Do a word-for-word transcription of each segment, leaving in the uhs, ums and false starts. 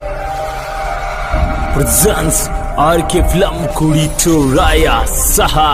presents R K Film Kudi to Raya Saha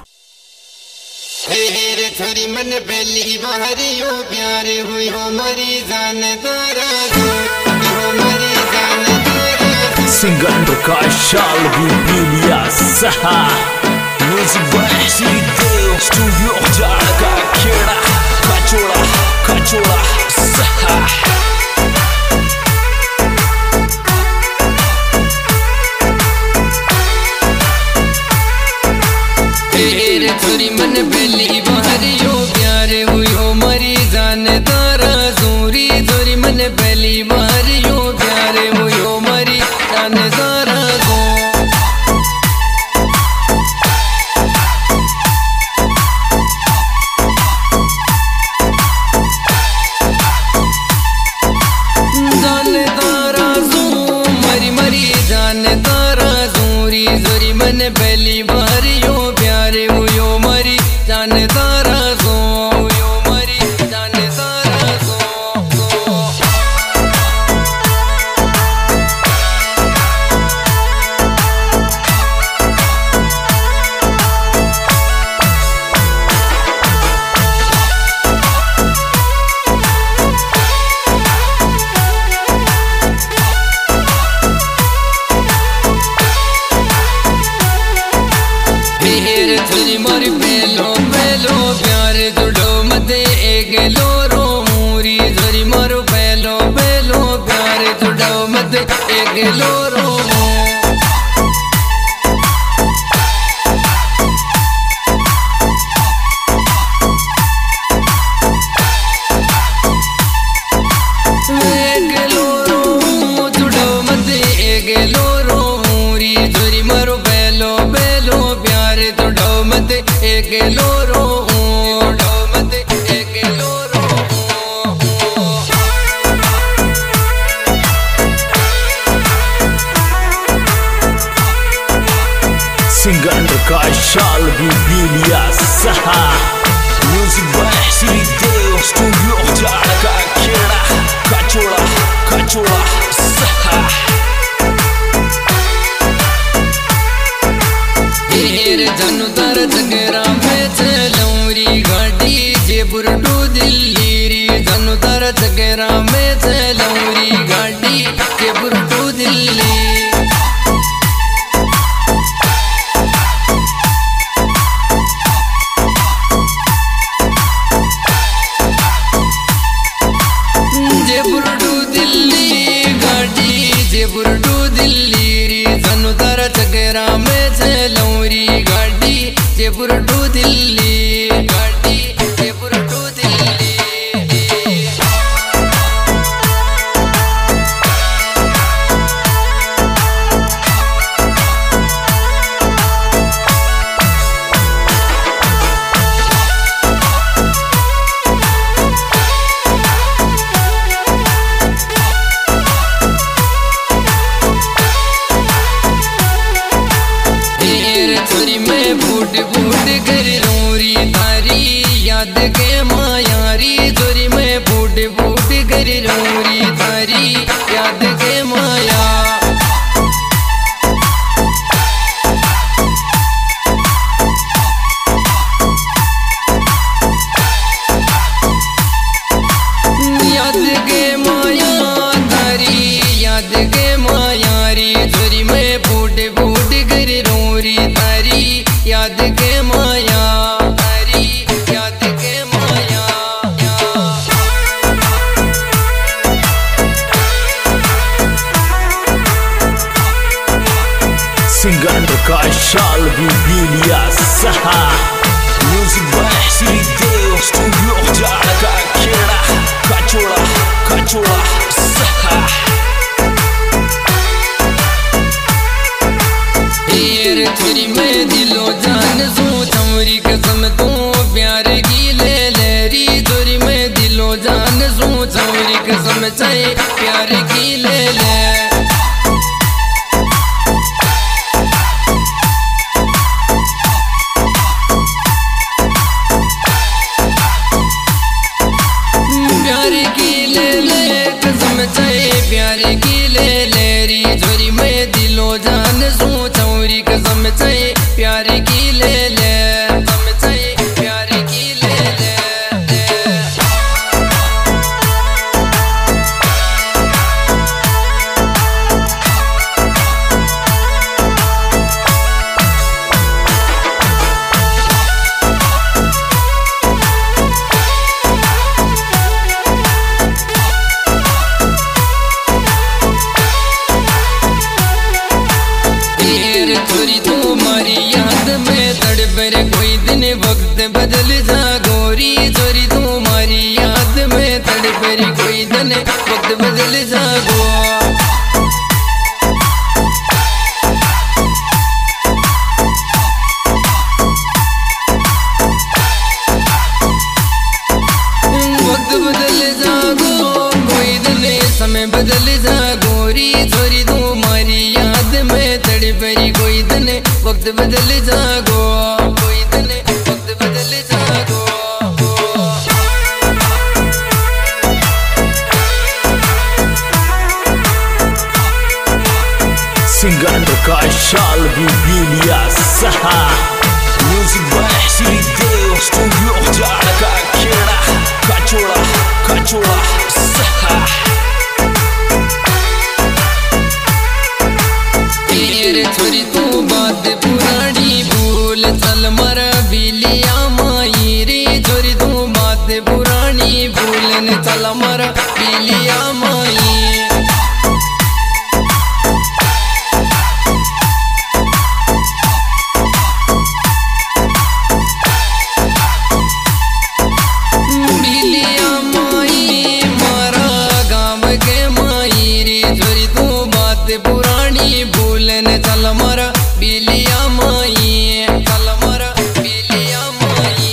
तेरे थोड़ी मन पहली बार यो प्यार हुई हो मरी जान तारा हो मरी जान तारा Singer Prakash Shalvi Bilia Saha Music by Sri Deo Studio Jarka Kera Kachola Kachola Saha तेरे थोड़ी मन पहली बार यो प्यार हुई हो मरी जान तारा सूरी थोड़ी मन पहली बार यो प्यार हुई हो मरी जान तारा को जान तारा सू मरी मरी जान तारा सूरी थोड़ी मन पहली बार यो जान तारा सो यो मरी जान तारा सो तेरे थोड़ी मरी पेलो पेलो प्यार जुड़ो मते एक लोरो मूरी थोड़ी मरो पेलो पेलो प्यार जुड़ो मते एक लोरो एक लोरो जुड़ो मते एक लोरो मूरी थोड़ी मरो पेलो पेलो प्यार जुड़ो मते एक लोरो जुड़ो मते एक लोरो Singer Prakash Shalvi Bilia Saha Music by Sri Deo Studio Jarka Kera Kachola Kachola Saha तेरे जानू तार जगरा में चलौरी गाड़ी जयपुर टू दिल्ली री जानू तार जगरा में चलौरी गाड़ी जयपुर टू दिल्ली जयपुर टू दिल्ली गाड़ी जयपुर टू दिल्ली री जानू तार जगरा में चलौरी गाड़ी जयपुर टू दिल्ली गाड़ी जयपुर टू दिल्ली तेरे थोड़ी मैं बूट बूट कर रोरी तारी याद के मायारी थोड़ी मैं बूट बूट कर रोरी तारी याद के माया याद के माया तारी याद के मायारी थोड़ी मैं बूट बूट कर रोरी तारी याद के माया तारी याद के माया Singer Prakash Shalvi Bilia Saha Music by Sri Deo Studio Jarka Kera Kachola Kachola Saha तेरे थोड़ी मैं दिलो जान सो चमरी कसम तू प्यार की ले लेरी थोड़ी मैं दिलो जान सो चमरी कसम चाहे प्यार की ले ले प्यार की ले ले कसम चाहे प्यार की ले ले तने वक्त बदल जागो। वक्त बदल जागो कोई दने समय बदल जागो री छोरी तुम्हारी याद में तड़परी कोई दने वक्त बदल जागो कोई दने वक्त बदल जागो। Singer Prakash Shalvi Biliya Saha music by Shri Dev studio Jad ka Kheda कचोड़ा कचोड़ा सहा। तेरे छोरी तू बात पुरानी भूल चल मरा बिलिया माई रे छोरी तू बात पुरानी भूल न चल मरा बिलिया माई। पुरानी भूलन चल मरा बिलिया माई चल मरा बिलिया माई।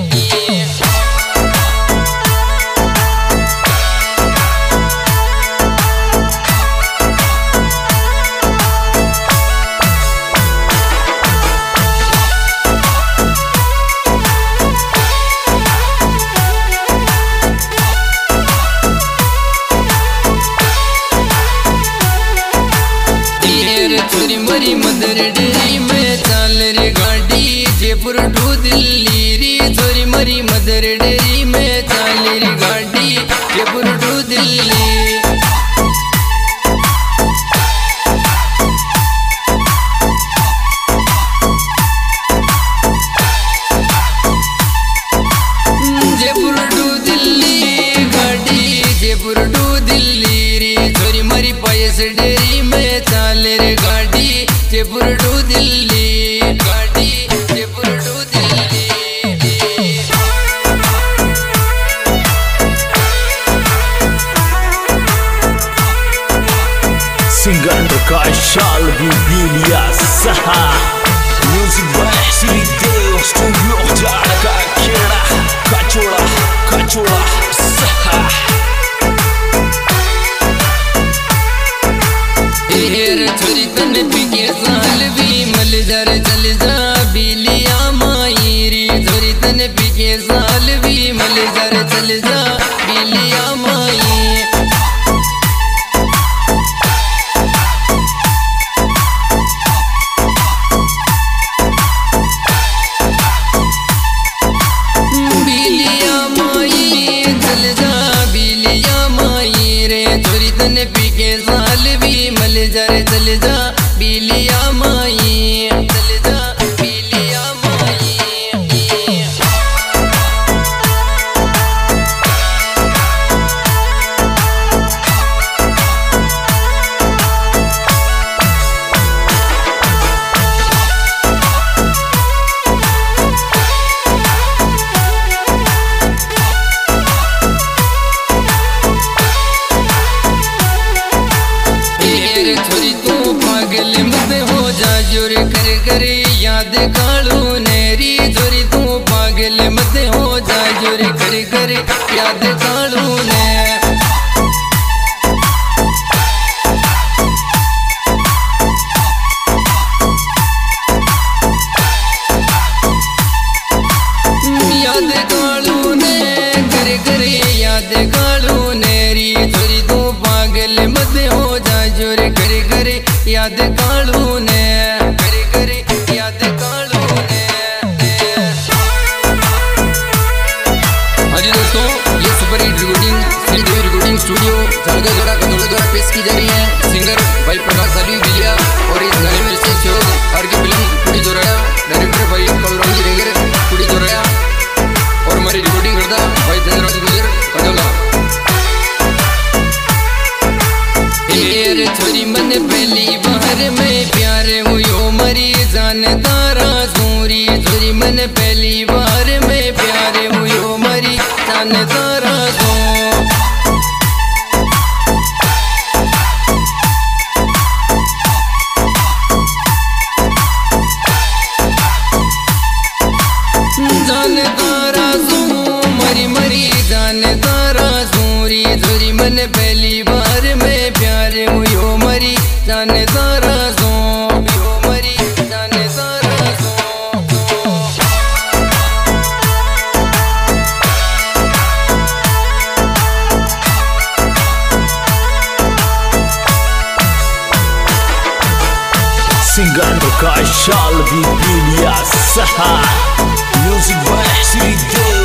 छोरी मरी मदर डेरी में चल रे गाड़ी जयपुर टू दिल्ली री छोरी मरी मदर डेरी में चल रे गाड़ी जयपुर टू दिल्ली। जयपुर टू दिल्ली गाड़ी जयपुर टू दिल्ली रे छोरी मरी पैस डेरी में चल रे गाड़ी जयपुर टू दिल्ली गाड़ी Jaipur to Delhi. Singer Prakash Shalvi Biliya Saha music by Shri Dev studio Jad ka Kheda कचोड़ा कचोड़ा सहा। तेरे छोरी तने पिके साल भी मल जर चल जा बिलिया माई री छोरी तने पिके साल भी मल जर चल जा बिलिया माई। बिलिया माई चल जा बिलिया माई रे छोरी तने पिके साल भी मल जर चल जा बिलिया माई चल जा बिलिया माई। छोरी तू पागल मत हो जा जोर कर कर याद कालू नेरी छोरी तू पागल मत हो जा जोर कर कर याद कालू ने। याद कालू ने कर कर याद कालू नेरी छोरी तू पागल मत हो जा जोर कर कर याद कालू ने कर कर याद कालू ने। हाँ जी दोस्तों, ये super hit recording Shri Devi recording studio Jhalga Joda Kadauda द्वारा पेश की जा रही है। सिंगर भाई प्रकाश शाल्वी बिलिया और इस गाने में विशेष सहयोग आर के फिल्म कुड़ी जोराया, डायरेक्टर भाई कौरांगी रेंगर कुड़ी जोराया और हमारी रिकॉर्डिंग करता भाई चंद्रराज गुजर कदौला। छोरी मन पहली बार में प्यार हुयो मरी जान तारा सूरी छोरी मन पहली बार में प्यार हुयो मरी जान तारा सो। जाने सारा सो पियो मरी जाने सारा सो सिंगर प्रकाश शाल भी पीलिया सहा म्यूजिक बाय श्री देव